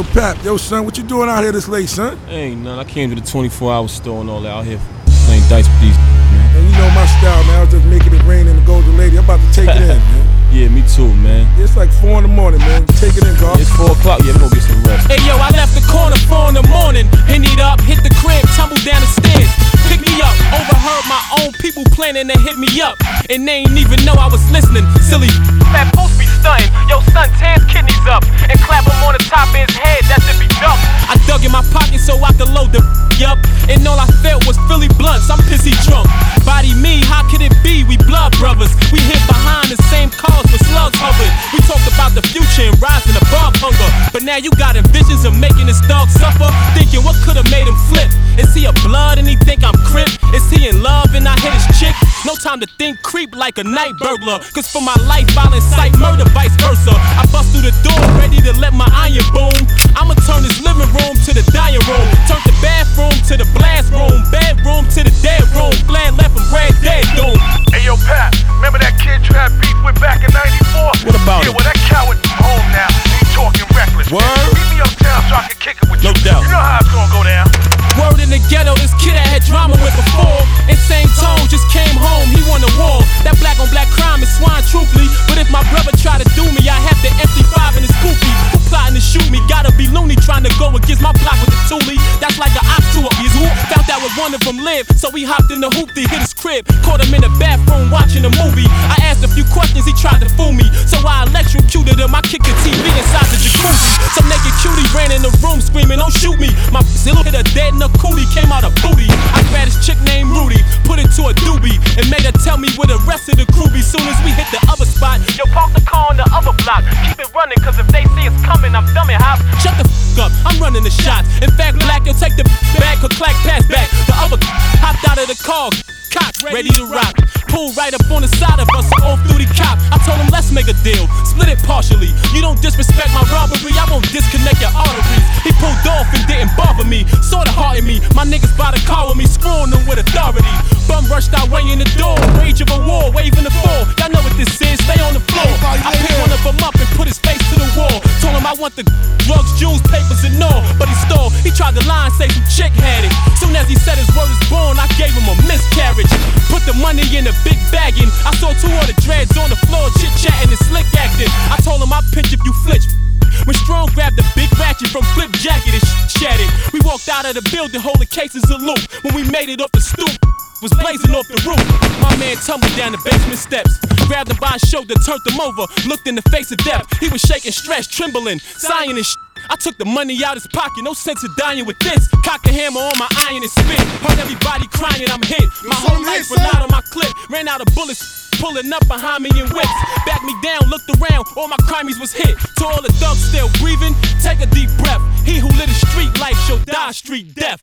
Yo, Pap, yo, son, what you doing out here this late, son? Ain't none. I came to the 24-hour store and all that out here playing dice with these man. Man, you know my style, man. I was just making it rain in the Golden Lady. I'm about to take it in, man. Yeah, me too, man. It's like 4 in the morning, man. Take it in, Garth. It's 4 o'clock. Yeah, we'll go get some rest. Hey yo, I left the corner 4 in the morning. Hennied up, hit the crib, tumble down the stairs. Pick me up, overheard my own people planning to hit me up. And they ain't even know I was listening. Silly that post be stunting. Yo, son, tear his kidneys up and clap him on the top of his head. That should be dumb. I dug in my pocket so I could load the up. And all I felt was Philly blunts. I'm pissy drunk. Body me, how could it be? We blood brothers. We hid behind the same cars where slugs hovered. We talked about the future and rising above hunger. But now you got visions of making this dog suffer. Thinking what could've made him flip. Is he a blood and he think I'm crip? Is he in love and I hit his chick? No time to think, creep like a night burglar. Cause for my life I'll incite murder, vice versa. I bust through the door ready to let my iron boom. I'ma turn this living room to the dining room. Turn the bathroom to the blast room. Bedroom to the dead room. Glad left him red dead doom. Hey yo, Pat, remember that kid you had beef with back in '94? What about Yeah, him? well that coward is home now. He talking reckless. Word? Meet me uptown so I can kick it with No you. doubt. You know how it's gonna go down. Word in the ghetto, this kid I had drama with before. Insane tone, just came home, he won the war. That black on black crime is swine truthfully. But if my brother try to do me, I have the empty 5 in his poopy. Who plotting to shoot me? Gotta be loony trying to go against my block with the toolie. That's like an ox to a who found out where one of them lived. So we hopped in the hoop to hit his crib. Caught him in the bathroom watching a movie. I asked a few questions, he tried to fool me. So I electrocuted him, I kicked the TV inside the jacuzzi. Some naked cutie ran in the room screaming, don't shoot me. My zillow hit her dead in the cootie, came out a booty. I grabbed this chick named Rudy, put it to a doobie, and made her tell me where the rest of the crew be. Soon as we hit the other spot, yo, park the car on the other block. Keep it running, cause if they see us coming, I'm dumb and hop. Shut the f up, I'm running the shots. In fact, black, you'll take the back, or clack, pass back. The other hopped out of the car, cocked, ready to rock. Pulled right up on the side of us, an off-duty cop. I told him, let's make a deal, split it partially. You don't disrespect my robbery, I won't disconnect your arteries. He pulled off and didn't bother me, sorta hearted me. My niggas by the car with me, screwing them with authority. Bum rushed our way in the door, rage of a war, waving the fall. Y'all know what this is, stay on the floor. I picked one of them up and put his face to the wall. Told him I want the drugs, jewels, papers, and all. But he stalled, he tried to lie and say some chick had it. Soon as he said his word is born, I gave him a miscarriage. Put the money in a big bagging. I saw 2 other dreads on the floor, chit-chatting and slick acting. I told him I'd pinch if you flinch. When Strong grabbed the big ratchet from Flip Jacket and shattered. We walked out of the building holding cases of loot. When we made it up the stoop, was blazing off the roof. My man tumbled down the basement steps, grabbed him by his shoulder, turned him over, looked in the face of death. He was shaking, stressed, trembling, sighing and I took the money out his pocket, no sense of dying with this. Cocked the hammer on my iron and spit. Heard everybody crying, I'm hit. My whole life relied on my clip. Ran out of bullets, pulling up behind me in whips. Backed me down, looked around, all my crimies was hit. To all the thugs still breathing, take a deep breath. He who lit a street life shall die street death.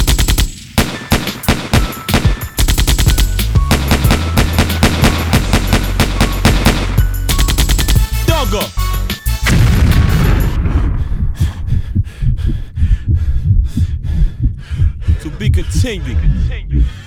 Dugger. To be continued.